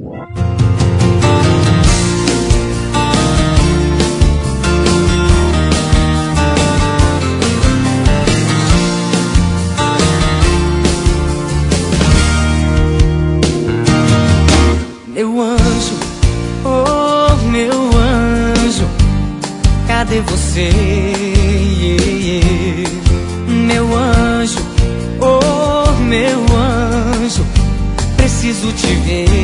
Meu anjo, oh meu anjo, cadê você? Meu anjo, oh meu anjo, preciso te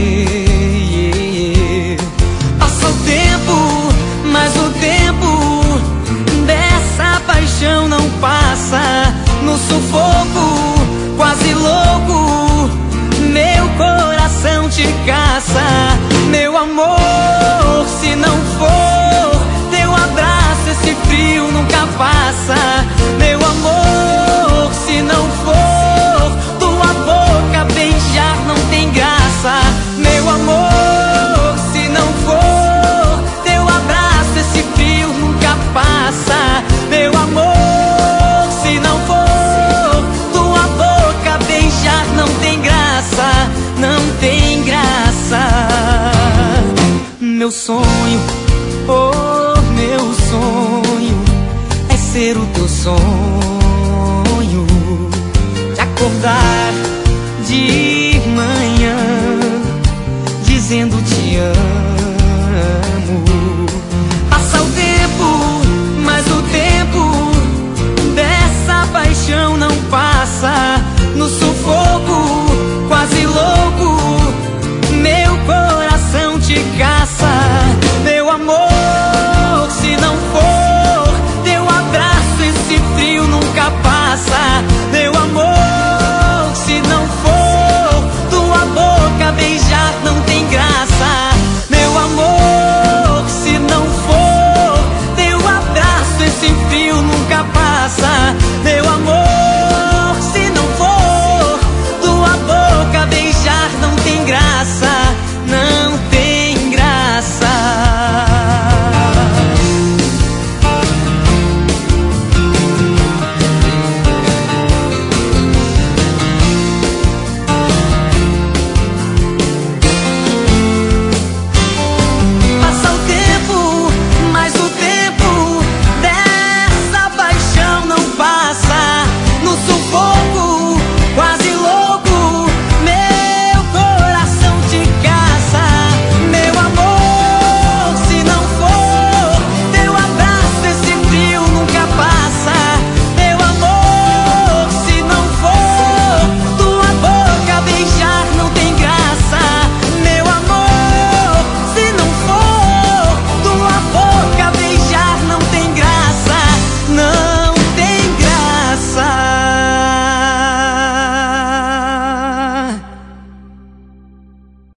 ver. Passa o tempo, mas o tempo dessa paixão não passa. No sufoco, quase louco, meu coração te caça. Meu amor, se não for teu abraço, esse frio nunca passa. Meu amor, se não for tua boca, beijar não tem graça. Meu amor, se não for teu abraço, esse frio nunca passa. Meu amor, se não for tua boca, beijar não tem graça. Não tem graça. Meu sonho, oh meu sonho, é ser o teu sonho, de acordar de manhã dizendo te amo. Passa o tempo, mas o tempo dessa paixão não passa. No sufoco, quase louco, meu coração te caça.